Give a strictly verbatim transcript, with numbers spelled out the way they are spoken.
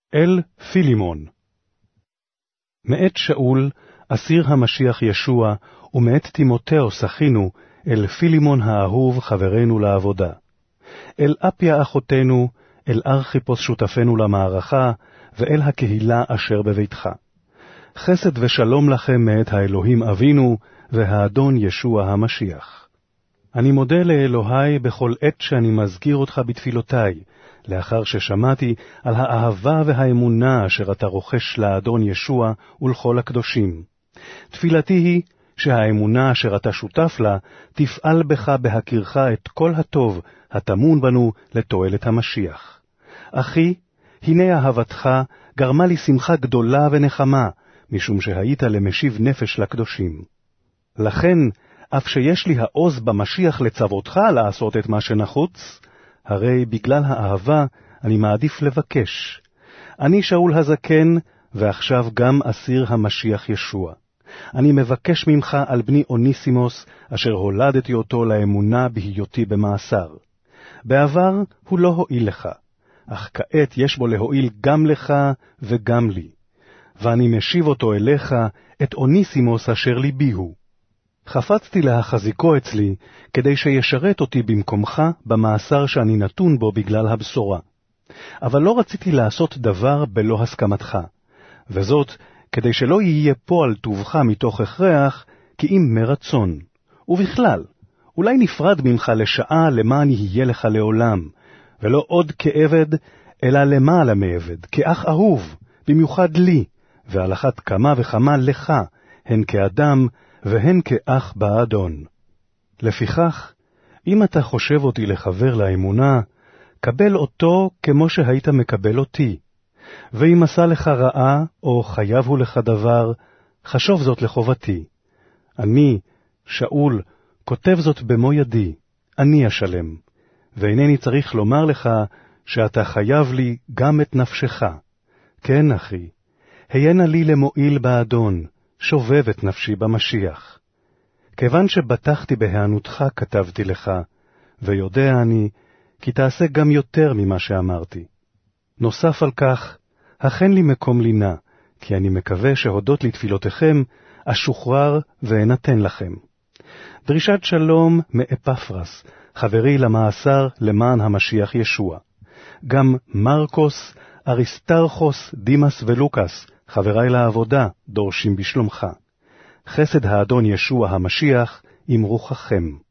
אל פילימון. מאת שאול, אסיר המשיח ישוע, ומאת תימותאוס אחינו, אל פילימון האהוב חברנו לעבודה. אל אפיה אחותנו, אל ארכיפוס שותפנו למערכה, ואל הקהילה אשר בביתך. חסד ושלום לכם מאת האלוהים אבינו, והאדון ישוע המשיח. אני מודה לאלוהי בכל עת שאני מזכיר אותך בתפילותיי, לאחר ששמעתי על האהבה והאמונה אשר אתה רוחש לאדון ישוע ולכל הקדושים. תפילתי היא שהאמונה אשר אתה שותף לה תפעל בך בהכירך את כל הטוב הטמון בנו לתועלת המשיח. אחי, הנה אהבתך גרמה לי שמחה גדולה ונחמה, משום שהיית למשיב נפש לקדושים. לכן, אף שיש לי העוז במשיח לצוותך לעשות את מה שנחוץ, הרי בגלל האהבה אני מעדיף לבקש. אני שאול הזקן, ועכשיו גם אסיר המשיח ישוע. אני מבקש ממך על בני אוניסימוס, אשר הולדתי אותו לאמונה בהיותי במאסר. בעבר הוא לא הועיל לך, אך כעת יש בו להועיל גם לך וגם לי. ואני משיב אותו אליך, את אוניסימוס אשר ליבי הוא. חפצתי להחזיקו אצלי, כדי שישרת אותי במקומך במאסר שאני נתון בו בגלל הבשורה. אבל לא רציתי לעשות דבר בלא הסכמתך, וזאת כדי שלא יהיה פועל טובך מתוך הכרח, כי אם מרצון. ובכלל, אולי נפרד ממך לשעה למען יהיה לך לעולם, ולא עוד כעבד, אלא למעלה מעבד, כאח אהוב, במיוחד לי, ועל אחת כמה וכמה לך, הן כאדם והן כאח באדון. לפיכך, אם אתה חושב אותי לחבר לאמונה, קבל אותו כמו שהיית מקבל אותי. ואם עשה לך רעה, או חייב הוא לך דבר, חשוב זאת לחובתי. אני, שאול, כותב זאת במו ידי, אני אשלם, ואינני צריך לומר לך שאתה חייב לי גם את נפשך. כן, אחי, היינה לי למועיל באדון, שובב את נפשי במשיח. כיוון שבטחתי בהיענותך כתבתי לך, ויודע אני, כי תעשה גם יותר ממה שאמרתי. נוסף על כך, הכן לי מקום לינה, כי אני מקווה שהודות לתפילותיכם, אשוחרר ואנתן לכם. דרישת שלום מאפפרס, חברי למאסר למען המשיח ישוע. גם מרקוס, אריסטרחוס, דימס ולוקס, חברי לעבודה, דורשים בשלומך. חסד האדון ישוע המשיח עם רוחכם.